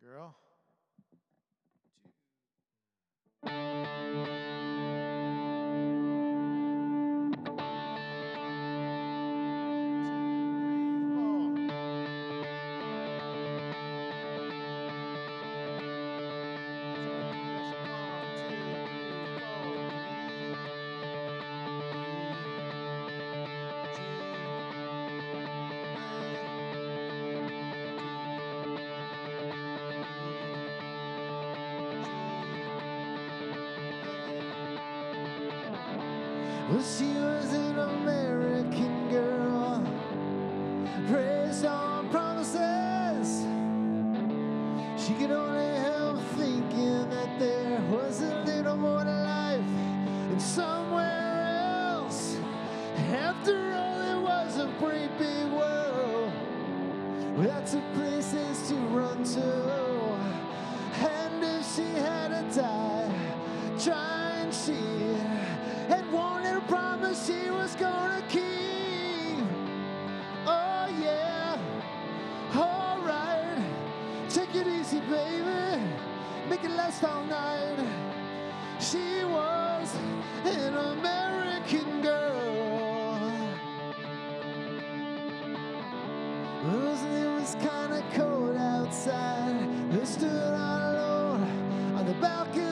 girl. Well, she was an American girl, raised on promises. She could only help thinking that there was a little more to life and somewhere else. After all, it was a great big world with lots of places to run to. And if she had to die trying, she had wanted a promise she was gonna keep. Oh yeah, alright, take it easy, baby, make it last all night. She was an American girl. It was kinda cold outside. They stood all alone on the balcony.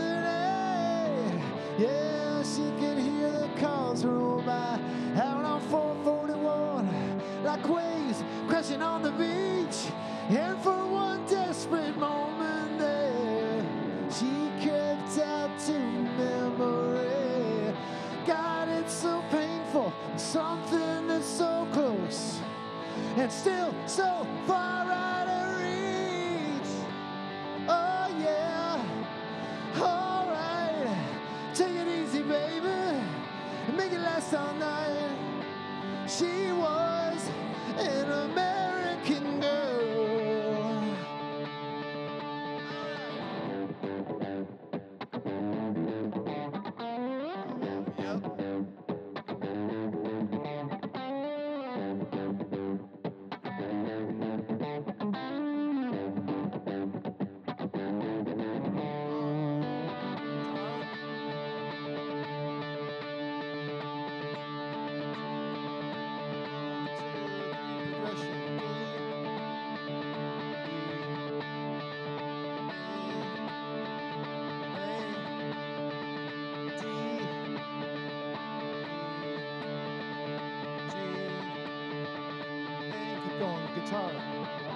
Yeah, she could hear the cars roll by out on 441 like waves crashing on the beach. And for one desperate moment there, she crept out to memory. God, it's so painful, something that's so close and still so far out of reach. Oh yeah, alright, take it easy, baby, and make it last all night. She was an American girl. Yep. Guitar.